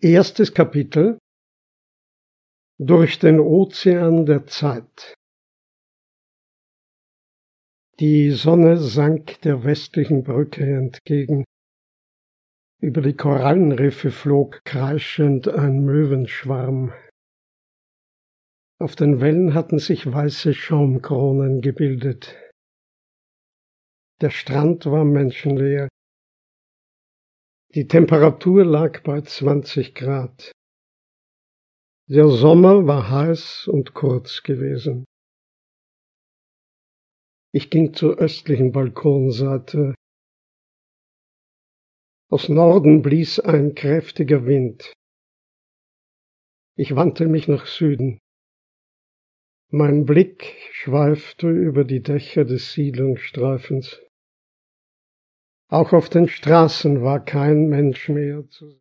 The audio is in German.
Erstes Kapitel: Durch den Ozean der Zeit. Die Sonne sank der westlichen Brücke entgegen. Über die Korallenriffe flog kreischend ein Möwenschwarm. Auf den Wellen hatten sich weiße Schaumkronen gebildet. Der Strand war menschenleer. Die Temperatur lag bei 20 Grad. Der Sommer war heiß und kurz gewesen. Ich ging zur östlichen Balkonseite. Aus Norden blies ein kräftiger Wind. Ich wandte mich nach Süden. Mein Blick schweifte über die Dächer des Siedlungsstreifens. Auch auf den Straßen war kein Mensch mehr zu sehen.